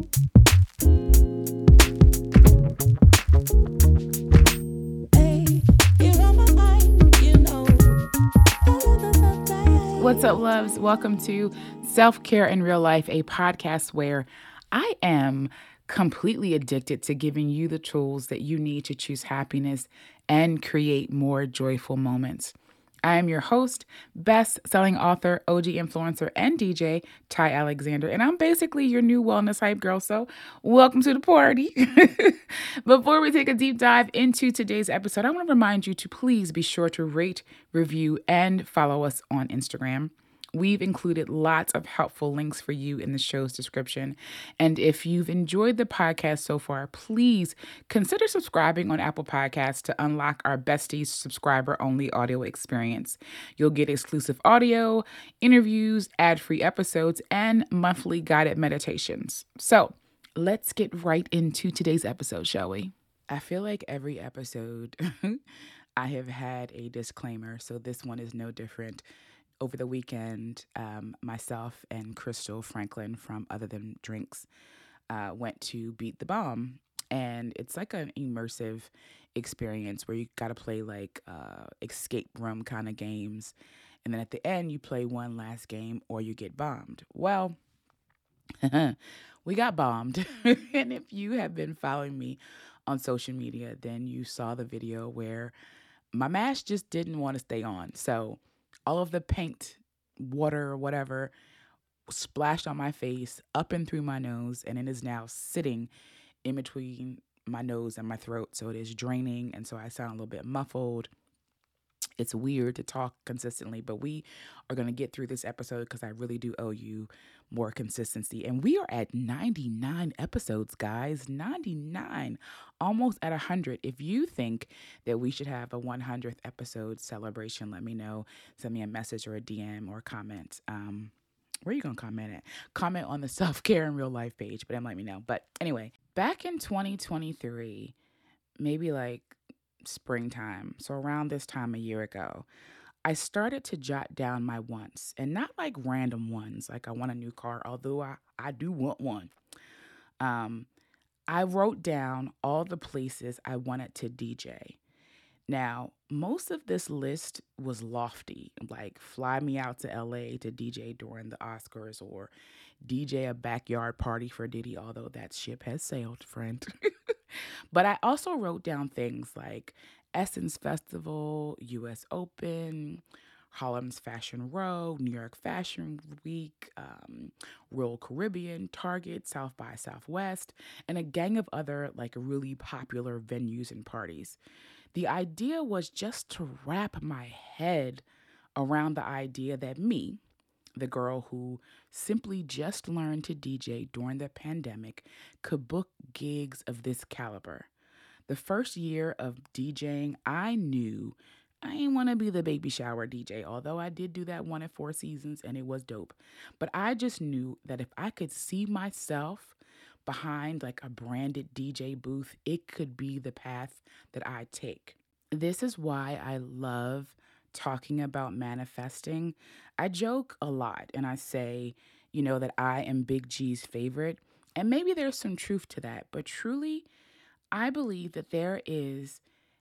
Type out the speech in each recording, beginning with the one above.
What's up, loves? Welcome to Self-Care in Real Life, a podcast where I am completely addicted to giving you the tools that you need to choose happiness and create more joyful moments. I am your host, best-selling author, OG influencer, and DJ, Ty Alexander, and I'm basically your new wellness hype girl, so welcome to the party. Before we take a deep dive into today's episode, I want to remind you to please be sure to rate, review, and follow us on Instagram. We've included lots of helpful links for you in the show's description. And if you've enjoyed the podcast so far, please consider subscribing on Apple Podcasts to unlock our besties subscriber-only audio experience. You'll get exclusive audio, interviews, ad-free episodes, and monthly guided meditations. So let's get right into today's episode, shall we? I feel like every episode I have had a disclaimer, so this one is no different. Over the weekend, myself and Crystal Franklin from Other Than Drinks went to Beat the Bomb. And it's like an immersive experience where you got to play like escape room kind of games. And then at the end, you play one last game or you get bombed. Well, we got bombed. And if you have been following me on social media, then you saw the video where my mask just didn't want to stay on. So all of the paint, water, or whatever, splashed on my face, up and through my nose, and it is now sitting in between my nose and my throat. So it is draining, and so I sound a little bit muffled. It's weird to talk consistently, but we are going to get through this episode because I really do owe you more consistency. And we are at 99 episodes, guys. 99, almost at 100. If you think that we should have a 100th episode celebration, let me know. Send me a message or a DM or a comment. Where are you going to comment at? Comment on the Self-Care in Real Life page, but let me know. But anyway, back in 2023, maybe like springtime, so around this time a year ago, I started to jot down my wants, and not like random ones, like I want a new car, although I do want one. I wrote down all the places I wanted to DJ. Now, most of this list was lofty, like fly me out to LA to DJ during the Oscars or DJ a backyard party for Diddy, although that ship has sailed, friend. But I also wrote down things like Essence Festival, US Open, Harlem's Fashion Row, New York Fashion Week, Royal Caribbean, Target, South by Southwest, and a gang of other like really popular venues and parties. The idea was just to wrap my head around the idea that me, the girl who simply just learned to DJ during the pandemic, could book gigs of this caliber. The first year of DJing, I knew I didn't want to be the baby shower DJ, although I did do that one at Four Seasons and it was dope. But I just knew that if I could see myself behind like a branded DJ booth, it could be the path that I take. This is why I love talking about manifesting. I joke a lot and I say, that I am Big G's favorite. And maybe there's some truth to that, but truly, I believe that there is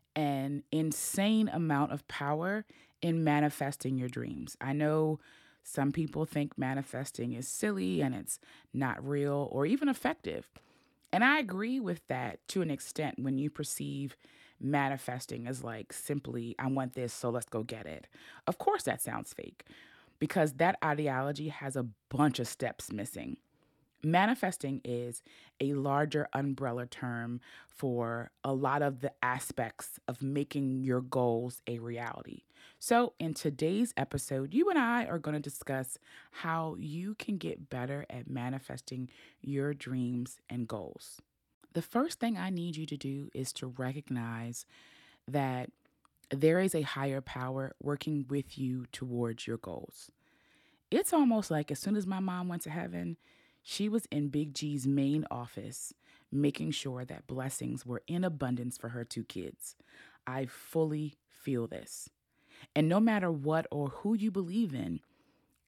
an insane amount of power in manifesting your dreams. I know some people think manifesting is silly and it's not real or even effective. And I agree with that to an extent when you perceive manifesting as like simply, I want this, so let's go get it. Of course, that sounds fake because that ideology has a bunch of steps missing. Manifesting is a larger umbrella term for a lot of the aspects of making your goals a reality. So, in today's episode, you and I are going to discuss how you can get better at manifesting your dreams and goals. The first thing I need you to do is to recognize that there is a higher power working with you towards your goals. It's almost like as soon as my mom went to heaven, she was in Big G's main office, making sure that blessings were in abundance for her two kids. I fully feel this. And no matter what or who you believe in,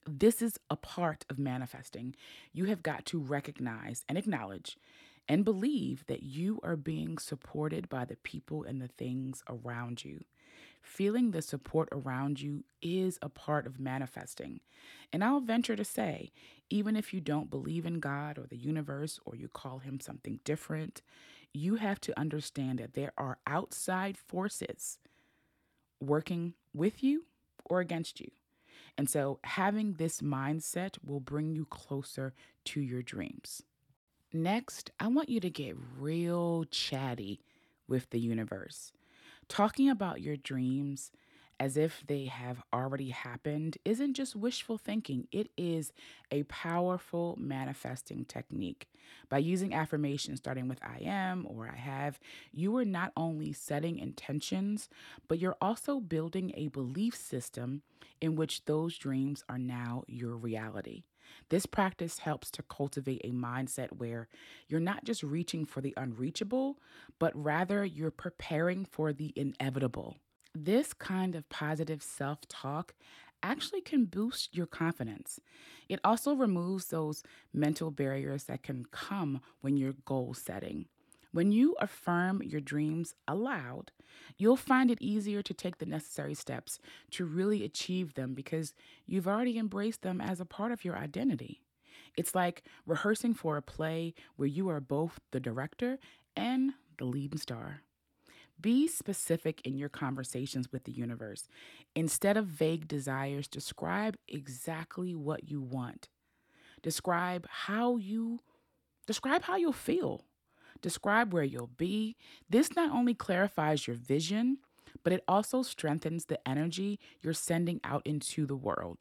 This is a part of manifesting. You have got to recognize and acknowledge and believe that you are being supported by the people and the things around you. Feeling the support around you is a part of manifesting. And I'll venture to say, even if you don't believe in God or the universe or you call him something different, you have to understand that there are outside forces working with you or against you. And so having this mindset will bring you closer to your dreams. Next, I want you to get real chatty with the universe. Talking about your dreams as if they have already happened isn't just wishful thinking, it is a powerful manifesting technique. By using affirmations starting with I am or I have, you are not only setting intentions, but you're also building a belief system in which those dreams are now your reality. This practice helps to cultivate a mindset where you're not just reaching for the unreachable, but rather you're preparing for the inevitable. This kind of positive self talk actually can boost your confidence. It also removes those mental barriers that can come when you're goal setting. When you affirm your dreams aloud, you'll find it easier to take the necessary steps to really achieve them because you've already embraced them as a part of your identity. It's like rehearsing for a play where you are both the director and the lead star. Be specific in your conversations with the universe. Instead of vague desires, exactly what you want. Describe how you describe how you'll feel. Describe where you'll be. This not only clarifies your vision, but it also strengthens the energy you're sending out into the world.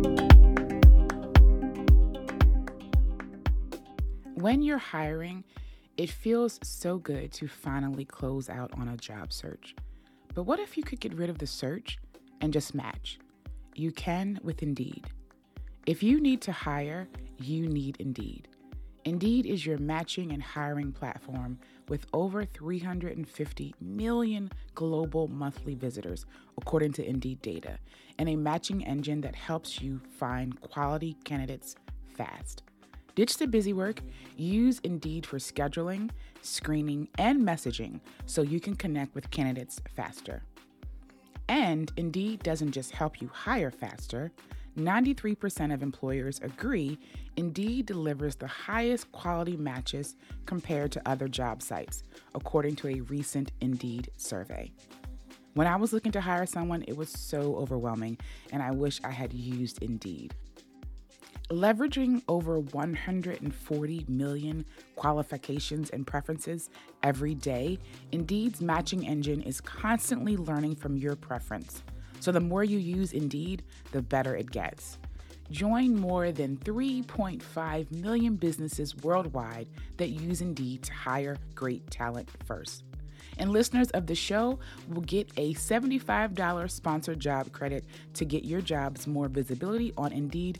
When you're hiring, it feels so good to finally close out on a job search. But what if you could get rid of the search and just match? You can with Indeed. If you need to hire, you need Indeed. Indeed is your matching and hiring platform with over 350 million global monthly visitors, according to Indeed data, and a matching engine that helps you find quality candidates fast. Ditch the busy work. Use Indeed for scheduling, screening, and messaging so you can connect with candidates faster. And Indeed doesn't just help you hire faster. 93% of employers agree Indeed delivers the highest quality matches compared to other job sites, according to a recent Indeed survey. When I was looking to hire someone, it was so overwhelming, and I wish I had used Indeed. Leveraging over 140 million qualifications and preferences every day, Indeed's matching engine is constantly learning from your preference. So the more you use Indeed, the better it gets. Join more than 3.5 million businesses worldwide that use Indeed to hire great talent first. And listeners of the show will get a $75 sponsored job credit to get your jobs more visibility on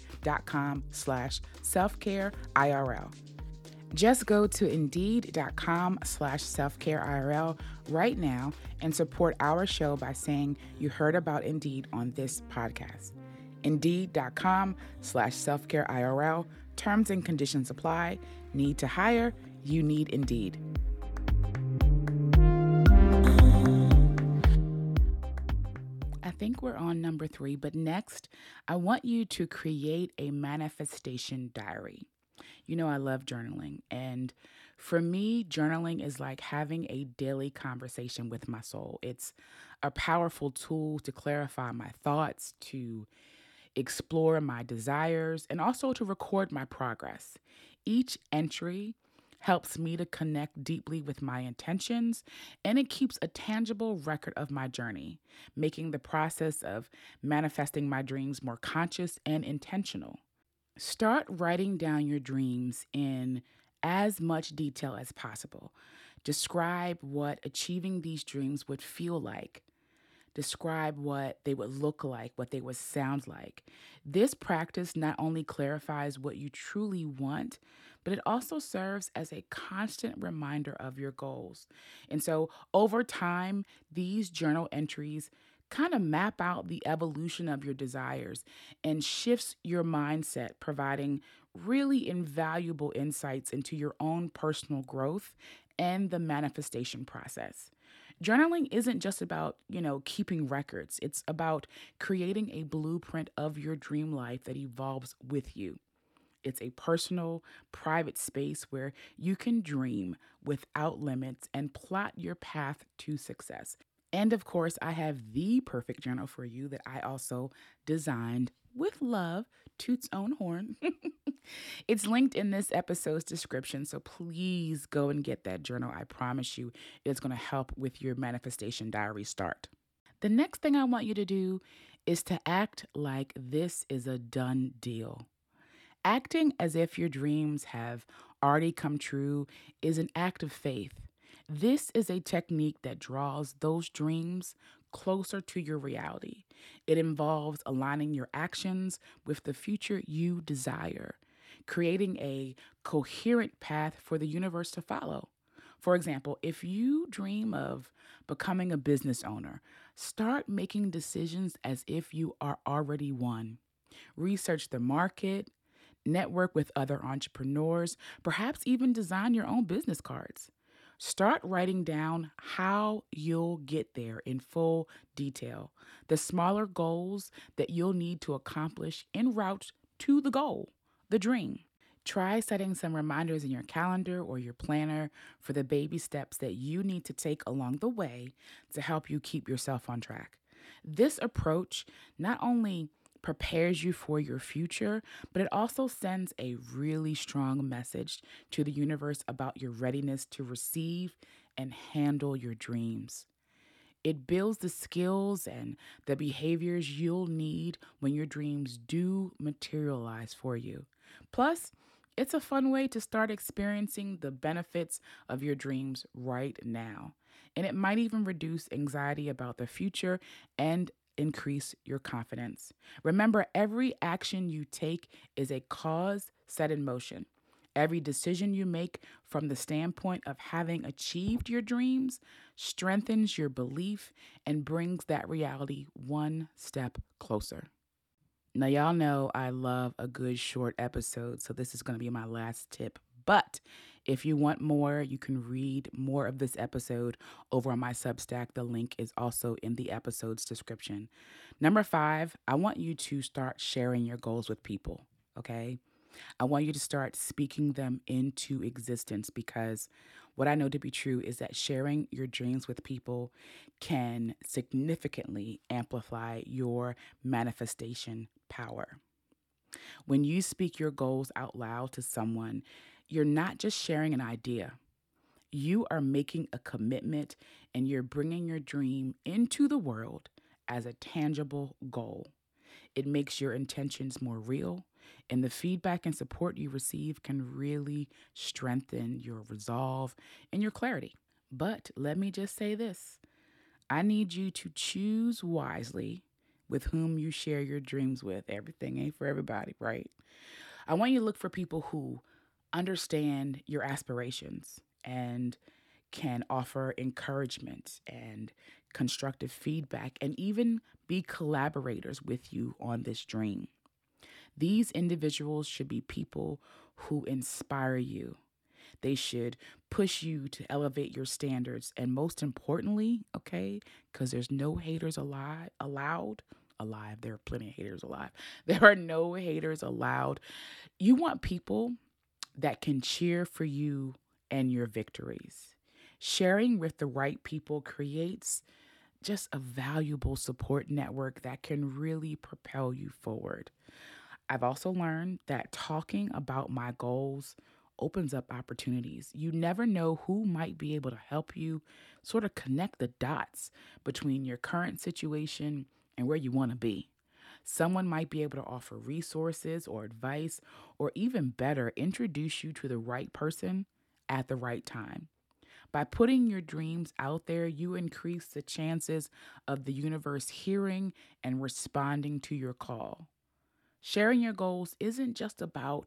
Indeed.com/selfcareIRL. Just go to Indeed.com/selfcareIRL right now and support our show by saying you heard about Indeed on this podcast. Indeed.com/selfcareIRL. Terms and conditions apply. Need to hire? You need Indeed. I think we're on number 3, but next, I want you to create a manifestation diary. You know, I love journaling, and for me, journaling is like having a daily conversation with my soul. It's a powerful tool to clarify my thoughts, to explore my desires, and also to record my progress. Each entry helps me to connect deeply with my intentions, and it keeps a tangible record of my journey, making the process of manifesting my dreams more conscious and intentional. Start writing down your dreams in as much detail as possible. Describe what achieving these dreams would feel like. Describe what they would look like, what they would sound like. This practice not only clarifies what you truly want, but it also serves as a constant reminder of your goals. And so over time, these journal entries kind of map out the evolution of your desires and shifts your mindset, providing really invaluable insights into your own personal growth and the manifestation process. Journaling isn't just about, keeping records. It's about creating a blueprint of your dream life that evolves with you. It's a personal, private space where you can dream without limits and plot your path to success. And of course, I have the perfect journal for you that I also designed with love, Toots own horn. It's linked in this episode's description, so please go and get that journal. I promise you, it's going to help with your manifestation diary start. The next thing I want you to do is to act like this is a done deal. Acting as if your dreams have already come true is an act of faith. This is a technique that draws those dreams closer to your reality. It involves aligning your actions with the future you desire, creating a coherent path for the universe to follow. For example, if you dream of becoming a business owner, start making decisions as if you are already one. Research the market, network with other entrepreneurs, perhaps even design your own business cards. Start writing down how you'll get there in full detail, the smaller goals that you'll need to accomplish en route to the goal, the dream. Try setting some reminders in your calendar or your planner for the baby steps that you need to take along the way to help you keep yourself on track. This approach not only prepares you for your future, but it also sends a really strong message to the universe about your readiness to receive and handle your dreams. It builds the skills and the behaviors you'll need when your dreams do materialize for you. Plus, it's a fun way to start experiencing the benefits of your dreams right now. And it might even reduce anxiety about the future and increase your confidence. Remember, every action you take is a cause set in motion. Every decision you make from the standpoint of having achieved your dreams strengthens your belief and brings that reality one step closer. Now, y'all know I love a good short episode, so this is going to be my last tip. But if you want more, you can read more of this episode over on my Substack. The link is also in the episode's description. Number 5, I want you to start sharing your goals with people, okay? I want you to start speaking them into existence because what I know to be true is that sharing your dreams with people can significantly amplify your manifestation power. When you speak your goals out loud to someone, you're not just sharing an idea. You are making a commitment and you're bringing your dream into the world as a tangible goal. It makes your intentions more real, and the feedback and support you receive can really strengthen your resolve and your clarity. But let me just say this, I need you to choose wisely with whom you share your dreams with. Everything ain't for everybody, right? I want you to look for people who understand your aspirations and can offer encouragement and constructive feedback and even be collaborators with you on this dream. These individuals should be people who inspire you. They should push you to elevate your standards. And most importantly, okay, because there's no haters allowed. Alive. There are plenty of haters alive. There are no haters allowed. You want people that can cheer for you and your victories. Sharing with the right people creates just a valuable support network that can really propel you forward. I've also learned that talking about my goals opens up opportunities. You never know who might be able to help you sort of connect the dots between your current situation and where you want to be. Someone might be able to offer resources or advice, or even better, introduce you to the right person at the right time. By putting your dreams out there, you increase the chances of the universe hearing and responding to your call. Sharing your goals isn't just about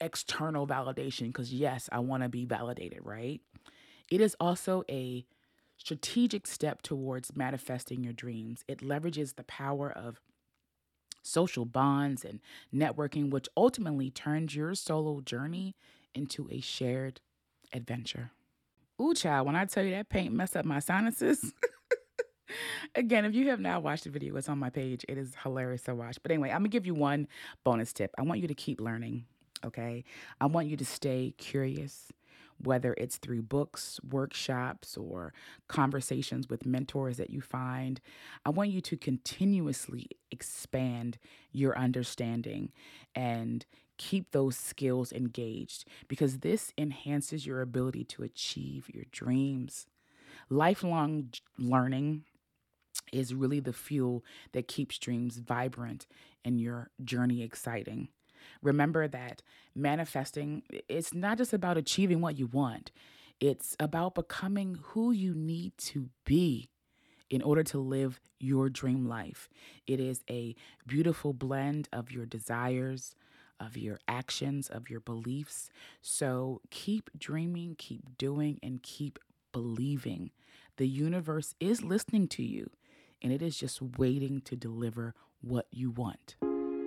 external validation, because yes, I want to be validated, right? It is also a strategic step towards manifesting your dreams. It leverages the power of social bonds and networking, which ultimately turns your solo journey into a shared adventure. Ooh, child, when I tell you that paint messed up my sinuses. Again, if you have not watched the video, it's on my page. It is hilarious to watch. But anyway, I'm going to give you one bonus tip. I want you to keep learning, okay? I want you to stay curious, whether it's through books, workshops, or conversations with mentors that you find. I want you to continuously expand your understanding and keep those skills engaged because this enhances your ability to achieve your dreams. Lifelong learning is really the fuel that keeps dreams vibrant and your journey exciting. Remember that manifesting, it's not just about achieving what you want. It's about becoming who you need to be in order to live your dream life. It is a beautiful blend of your desires, of your actions, of your beliefs. So keep dreaming, keep doing, and keep believing. The universe is listening to you, and it is just waiting to deliver what you want.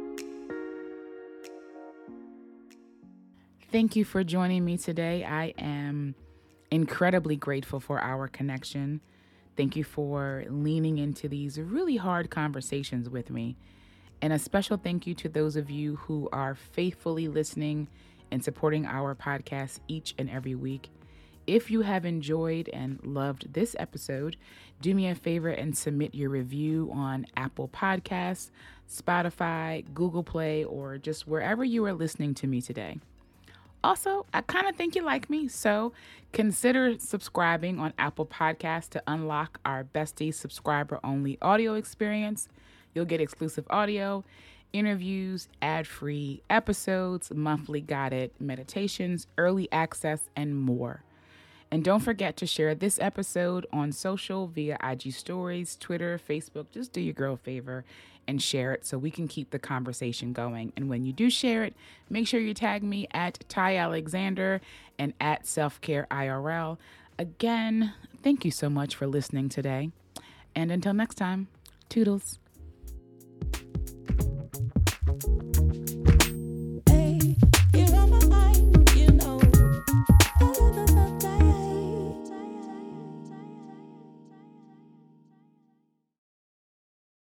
Thank you for joining me today. I am incredibly grateful for our connection. Thank you for leaning into these really hard conversations with me. And a special thank you to those of you who are faithfully listening and supporting our podcast each and every week. If you have enjoyed and loved this episode, do me a favor and submit your review on Apple Podcasts, Spotify, Google Play, or just wherever you are listening to me today. Also, I kind of think you like me, so consider subscribing on Apple Podcasts to unlock our bestie subscriber-only audio experience. You'll get exclusive audio, interviews, ad-free episodes, monthly guided meditations, early access, and more. And don't forget to share this episode on social via IG Stories, Twitter, Facebook. Just do your girl a favor and share it so we can keep the conversation going. And when you do share it, make sure you tag me at Ty Alexander and at Selfcare IRL. Again, thank you so much for listening today. And until next time, toodles.